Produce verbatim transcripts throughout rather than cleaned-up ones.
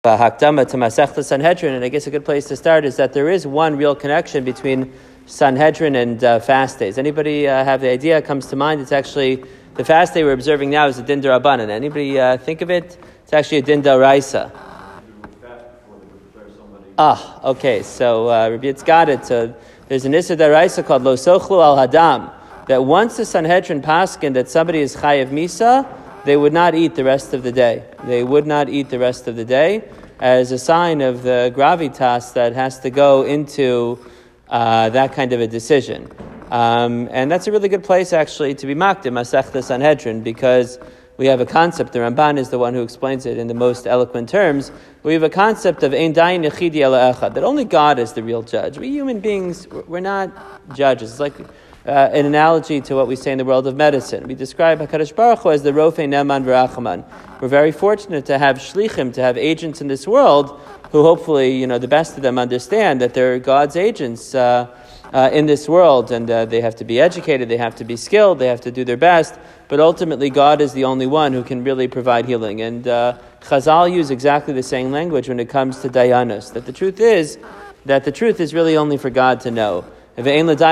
Hakdama to Masechta Sanhedrin, and I guess a good place to start is that there is one real connection between Sanhedrin and uh, fast days. Anybody uh, have the idea? It comes to mind. It's actually the fast day we're observing now is a Din D'Rabbanan. Anybody uh, think of it? It's actually a Din D'Oraisa. Ah, okay. So uh, Rabbi Yitzchak got it. So there's an Issa D'Oraisa called Lo Sochlu Al Hadam, that once the Sanhedrin paskin that somebody is Chayav Misa, they would not eat the rest of the day. They would not eat the rest of the day as a sign of the gravitas that has to go into uh, that kind of a decision. Um, and that's a really good place, actually, to be makdim Masechta Sanhedrin, because we have a concept. The Ramban is the one who explains it in the most eloquent terms. We have a concept of Ein Dayan Yechidi Ela Echad, that only God is the real judge. We human beings, we're not judges. It's like Uh, an analogy to what we say in the world of medicine. We describe HaKadosh Baruch Hu as the Rofei Ne'eman V'Rachaman. We're very fortunate to have shlichim, to have agents in this world who hopefully, you know, the best of them understand that they're God's agents uh, uh, in this world, and uh, they have to be educated, they have to be skilled, they have to do their best, but ultimately God is the only one who can really provide healing. And uh, Chazal use exactly the same language when it comes to dayanos, that the truth is that the truth is really only for God to know. So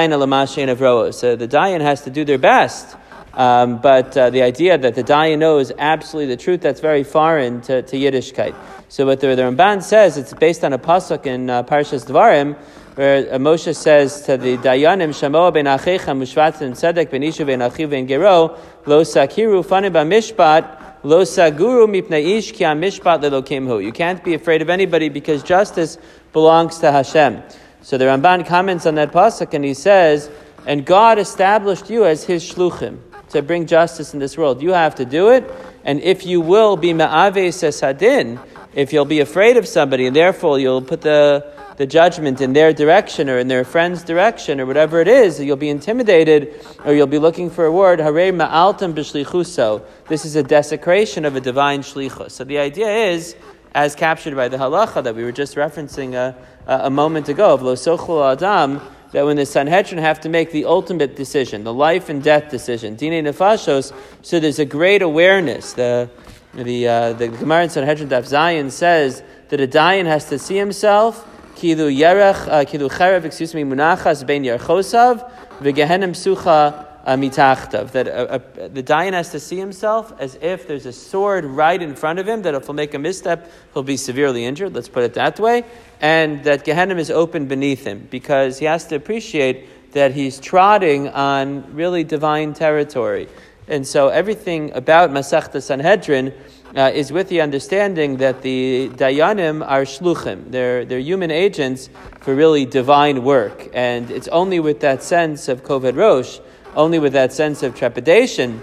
the dayan has to do their best, um, but uh, the idea that the dayan knows absolutely the truth, that's very foreign to, to Yiddishkeit. So what the, the Ramban says, it's based on a pasuk in uh, Parshas Dvarim, where uh, Moshe says to the dayanim, Shamoa ben achecha mushvatin tzedek ben ishu ben achiv ben gero, lo sakiru fanim b'mishpat, lo saguru mipnei ish ki ha-mishpat lelokim hu. You can't be afraid of anybody because justice belongs to Hashem. So the Ramban comments on that pasuk and he says, and God established you as his shluchim to bring justice in this world. You have to do it, and if you will be ma'aves esadin, if you'll be afraid of somebody and therefore you'll put the, the judgment in their direction or in their friend's direction or whatever it is, you'll be intimidated or you'll be looking for a word, harei ma'altam b'shlichuso. This is a desecration of a divine shlichus. So the idea is, as captured by the halacha that we were just referencing a, a moment ago, of Lo Sochlu Adam, that when the Sanhedrin have to make the ultimate decision, the life and death decision, Dinei Nefashos, so there's a great awareness. The the uh, the Gemara in Sanhedrin Daf Zayin says that a dayan has to see himself, Kilu Yerech, Kilu Cherev, excuse me, Munachas Ben Yerchosav, V'Gehenim Sucha mitachtav, that a, a, the dayan has to see himself as if there's a sword right in front of him, that if he'll make a misstep, he'll be severely injured, let's put it that way, and that Gehenna is open beneath him, because he has to appreciate that he's trotting on really divine territory. And so everything about Masechta Sanhedrin uh, is with the understanding that the dayanim are shluchim, they're, they're human agents for really divine work, and it's only with that sense of koved rosh, only with that sense of trepidation,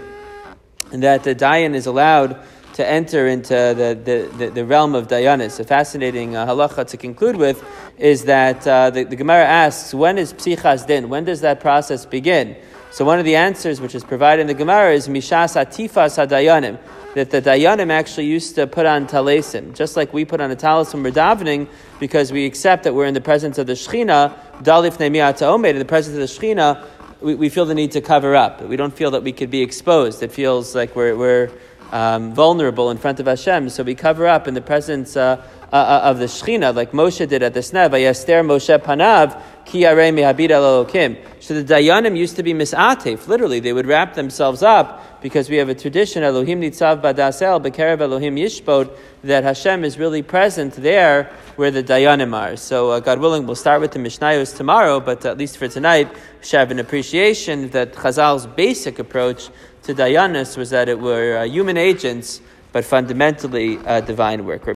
that the dayan is allowed to enter into the, the, the, the realm of dayanis. A fascinating uh, halacha to conclude with is that uh, the, the Gemara asks, when is psichas din? When does that process begin? So one of the answers which is provided in the Gemara is mishas atifas hadayanim, that the dayanim actually used to put on talesim, just like we put on a talis when we're davening, because we accept that we're in the presence of the Shechina, dalif ne'miyat omed, in the presence of the Shechina. We, we feel the need to cover up. We don't feel that we could be exposed. It feels like we're, we're um, vulnerable in front of Hashem, so we cover up in the presence uh, uh, of the Shechina, like Moshe did at the Sneh. Vayaster Moshe panav ki yarei mehabid el Elokim. So the dayanim used to be misatef. Literally, they would wrap themselves up, because we have a tradition, Elohim nitzav badasel bekerev Elohim yishbod, that Hashem is really present there where the dayanim are. So uh, God willing, we'll start with the Mishnayos tomorrow, but at least for tonight, we should have an appreciation that Chazal's basic approach to dayanis was that it were uh, human agents, but fundamentally uh, divine work.